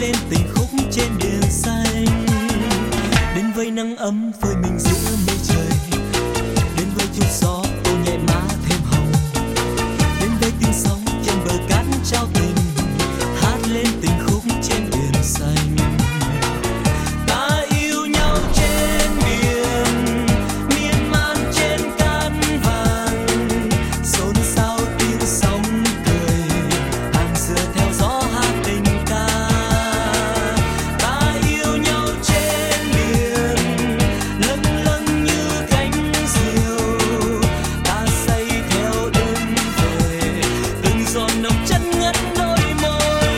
lên tình khúc trên biển xanh. Đến với nắng ấm phơi mình giữa mây trời, đến với chút gió tô nhẹ má thêm hồng, đến với tiếng sóng trên bờ cát trao tình, hát lên tình khúc trên biển xanh. Ta yêu nhau trên biển, miên man trên cát vàng, xôn xao tiếng sóng cười, hàng dừa theo gió hát tình ca. Ta yêu nhau trên biển, lâng lâng như cánh diều, ta say theo đêm về, từng giọt nồng chân ngất đôi môi.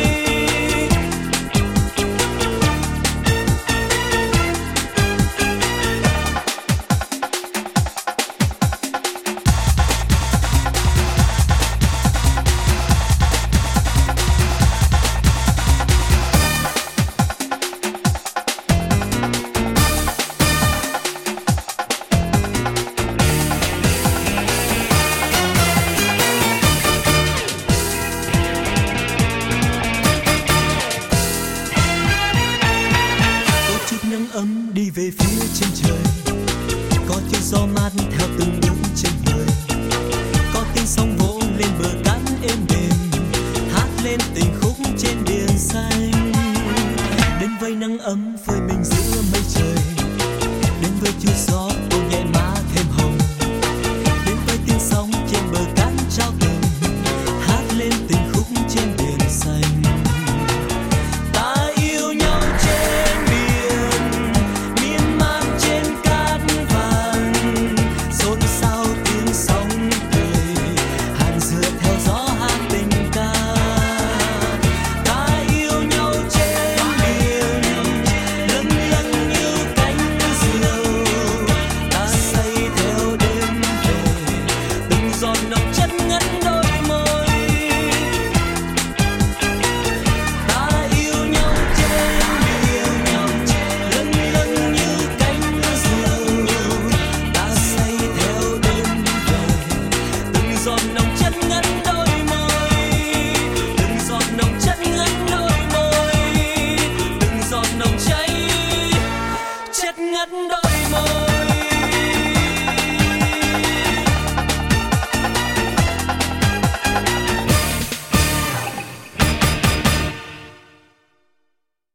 Có chút nắng ấm đi về phía chân trời, có chút gió mát theo từng bước chân người, có tiếng sóng vỗ lên bờ cát êm đềm, hát lên tình khúc trên biển xanh. Đến với nắng ấm phơi mình giữa mây trời, đến với chút gió tô nhẹ má thêm hồng, đến với tiếng sóng trên bờ cát trao tình, hát lên tình khúc trên biển xanh. Ta yêu nhau trên biển, miên man trên cát vàng, xôn xao tiếng sóng cười, hàng dừa theo gió hát tình ca. Ta yêu nhau trên biển, lâng lâng như cánh diều, ta say theo đêm về, từng giọt nồng chân ngất đôi môi. Ta yêu nhau trên biển, lâng lâng như cánh diều, ta say theo đêm về, từng giọt nồng chân ngất đôi môi, từng giọt nồng chân ngất đôi môi, từng giọt nồng cháy chất ngất đôi